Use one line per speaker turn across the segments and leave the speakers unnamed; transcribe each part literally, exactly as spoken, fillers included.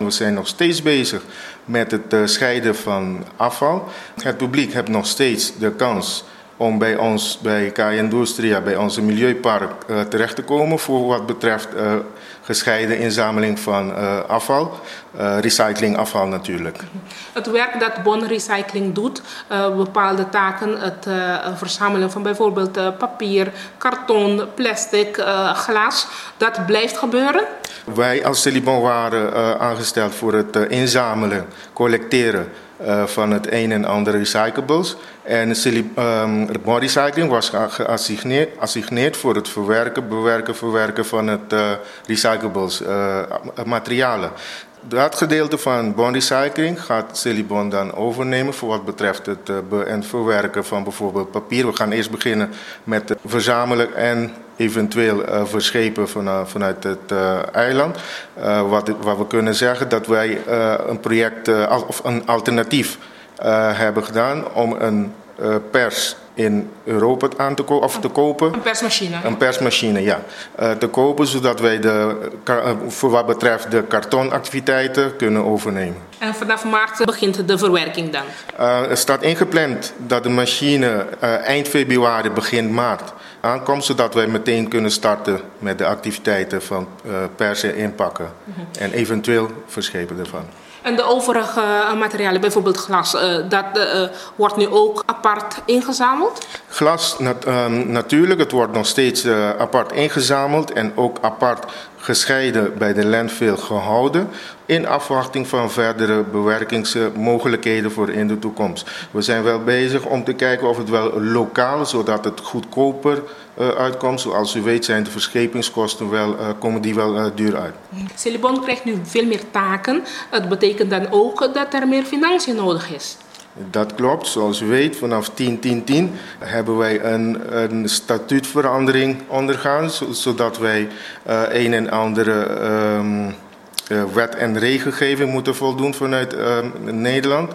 We zijn nog steeds bezig met het scheiden van afval. Het publiek heeft nog steeds de kans om bij ons, bij K A Industria, bij onze milieupark uh, terecht te komen voor wat betreft uh, gescheiden inzameling van uh, afval, uh, recyclingafval natuurlijk.
Het werk dat Bon Recycling doet, uh, bepaalde taken, het uh, verzamelen van bijvoorbeeld uh, papier, karton, plastic, uh, glas, dat blijft gebeuren? Wij als Celibon waren uh, aangesteld voor het uh, inzamelen, collecteren Uh, van het een en ander recyclables. En um, Bon Recycling was geassigneerd, geassigneerd voor het verwerken, bewerken, verwerken van het uh, recyclables, uh, materialen. Dat gedeelte van Bon Recycling gaat Celibon dan overnemen voor wat betreft het uh, be- en verwerken van bijvoorbeeld papier. We gaan eerst beginnen met het verzamelen en eventueel uh, verschepen van, uh, vanuit het uh, eiland. Uh, wat, wat we kunnen zeggen dat wij uh, een project uh, of een alternatief uh, hebben gedaan om een uh, pers in Europa aan te, ko- of te kopen. Een persmachine. Een persmachine, ja. Uh, te kopen, zodat wij de, uh, voor wat betreft de kartonactiviteiten kunnen overnemen. En vanaf maart begint de verwerking dan? Uh, er staat ingepland dat de machine uh, eind februari, begin maart aankomt, zodat wij meteen kunnen starten met de activiteiten van uh, persen, inpakken mm-hmm. en eventueel verschepen ervan. En de overige materialen, bijvoorbeeld glas, uh, dat uh, wordt nu ook apart ingezameld? Glas, nat, um, natuurlijk. Het wordt nog steeds uh, apart ingezameld en ook apart gescheiden bij de landfill gehouden in afwachting van verdere bewerkingsmogelijkheden voor in de toekomst. We zijn wel bezig om te kijken of het wel lokaal, zodat het goedkoper uh, uitkomt. Zoals u weet zijn de verschepingskosten wel, uh, komen die wel uh, duur uit. Celibon krijgt nu veel meer taken. Het betekent dan ook dat er meer financiën nodig is. Dat klopt. Zoals u weet, vanaf tien tien tien hebben wij een, een statuutverandering ondergaan, zodat wij uh, een en andere um, uh, wet en regelgeving moeten voldoen vanuit uh, Nederland.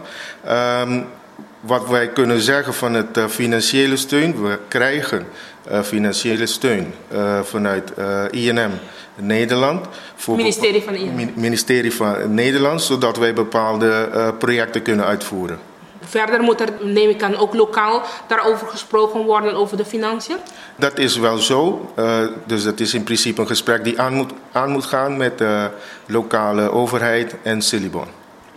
Um, wat wij kunnen zeggen van het uh, financiële steun, we krijgen uh, financiële steun uh, vanuit uh, I N M Nederland. Voor ministerie van I N M. Ministerie van Nederland, zodat wij bepaalde uh, projecten kunnen uitvoeren. Verder moet er, neem ik aan, ook lokaal daarover gesproken worden, over de financiën? Dat is wel zo. Uh, dus dat is in principe een gesprek die aan moet, aan moet gaan met de lokale overheid en Celibon.